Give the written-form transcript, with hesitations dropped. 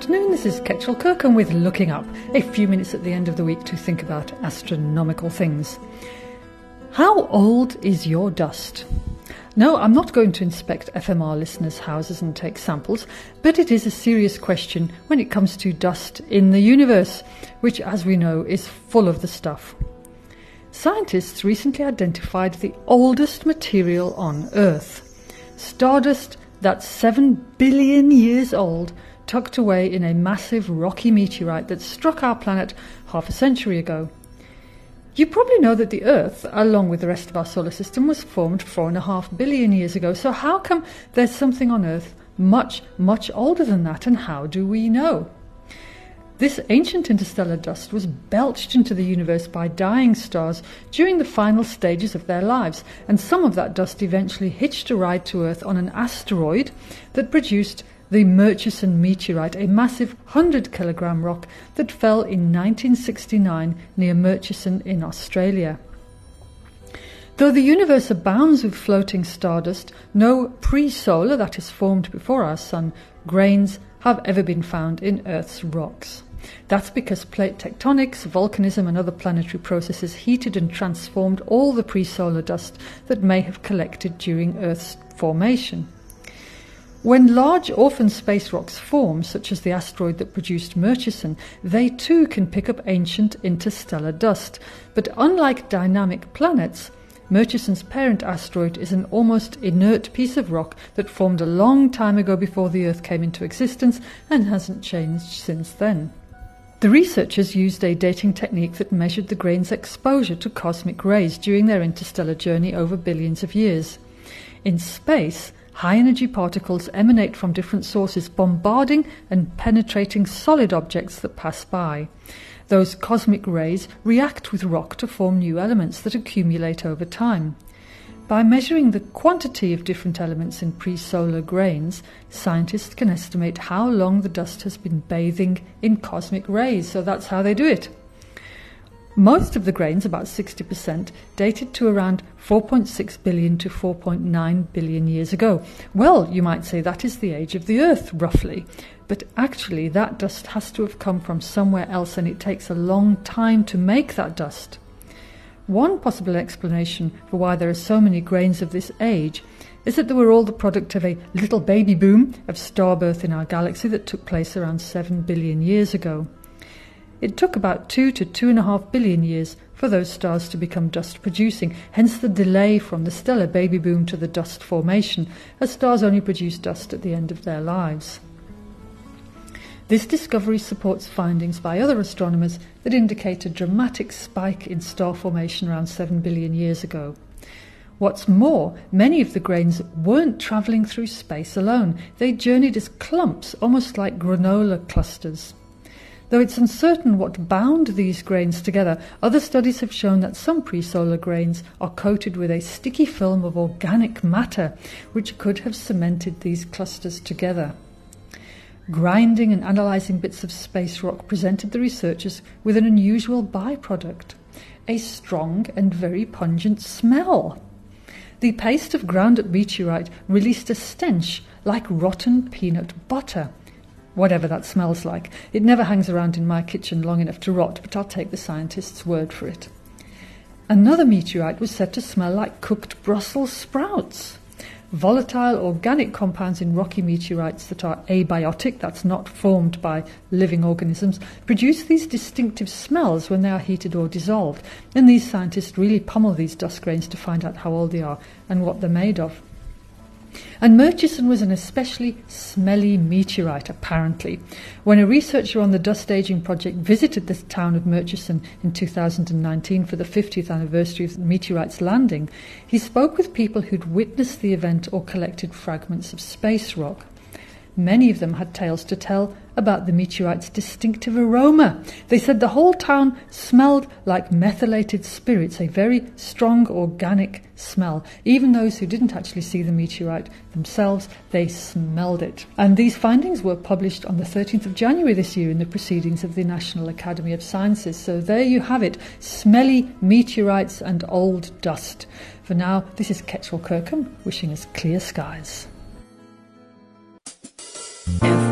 afternoon, this is Ketchel Kirkham with Looking Up, a few minutes at the end of the week to think about astronomical things. How old is your dust? No, I'm not going to inspect FMR listeners' houses and take samples, but it is a serious question when it comes to dust in the universe, which, as we know, is full of the stuff. Scientists recently identified the oldest material on Earth, stardust that's 7 billion years old, tucked away in a massive rocky meteorite that struck our planet half a century ago. You probably know that the Earth, along with the rest of our solar system, was formed 4.5 billion years ago. So how come there's something on Earth much, much older than that, and how do we know? This ancient interstellar dust was belched into the universe by dying stars during the final stages of their lives, and some of that dust eventually hitched a ride to Earth on an asteroid that produced the Murchison meteorite, a massive 100-kilogram rock that fell in 1969 near Murchison in Australia. Though the universe abounds with floating stardust, no pre-solar, that is formed before our sun, grains have ever been found in Earth's rocks. That's because plate tectonics, volcanism and other planetary processes heated and transformed all the pre-solar dust that may have collected during Earth's formation. When large orphan space rocks form, such as the asteroid that produced Murchison, they too can pick up ancient interstellar dust. But unlike dynamic planets, Murchison's parent asteroid is an almost inert piece of rock that formed a long time ago before the Earth came into existence and hasn't changed since then. The researchers used a dating technique that measured the grain's exposure to cosmic rays during their interstellar journey over billions of years. In space, high-energy particles emanate from different sources, bombarding and penetrating solid objects that pass by. Those cosmic rays react with rock to form new elements that accumulate over time. By measuring the quantity of different elements in pre-solar grains, scientists can estimate how long the dust has been bathing in cosmic rays, so that's how they do it. Most of the grains, about 60%, dated to around 4.6 billion to 4.9 billion years ago. Well, you might say that is the age of the Earth, roughly. But actually, that dust has to have come from somewhere else, and it takes a long time to make that dust. One possible explanation for why there are so many grains of this age is that they were all the product of a little baby boom of star birth in our galaxy that took place around 7 billion years ago. It took about 2 to 2.5 billion years for those stars to become dust-producing, hence the delay from the stellar baby boom to the dust formation, as stars only produce dust at the end of their lives. This discovery supports findings by other astronomers that indicate a dramatic spike in star formation around 7 billion years ago. What's more, many of the grains weren't travelling through space alone. They journeyed as clumps, almost like granola clusters. Though it's uncertain what bound these grains together, other studies have shown that some pre-solar grains are coated with a sticky film of organic matter, which could have cemented these clusters together. Grinding and analysing bits of space rock presented the researchers with an unusual byproduct, a strong and very pungent smell. The paste of ground-up meteorite released a stench like rotten peanut butter. Whatever that smells like. It never hangs around in my kitchen long enough to rot, but I'll take the scientists' word for it. Another meteorite was said to smell like cooked Brussels sprouts. Volatile organic compounds in rocky meteorites that are abiotic, that's not formed by living organisms, produce these distinctive smells when they are heated or dissolved. And these scientists really pummel these dust grains to find out how old they are and what they're made of. And Murchison was an especially smelly meteorite, apparently. When a researcher on the Dust Aging Project visited the town of Murchison in 2019 for the 50th anniversary of the meteorite's landing, he spoke with people who'd witnessed the event or collected fragments of space rock. Many of them had tales to tell about the meteorite's distinctive aroma. They said the whole town smelled like methylated spirits, a very strong organic smell. Even those who didn't actually see the meteorite themselves, they smelled it. And these findings were published on the 13th of January this year in the Proceedings of the National Academy of Sciences. So there you have it, smelly meteorites and old dust. For now, this is Ketchel Kirkham wishing us clear skies.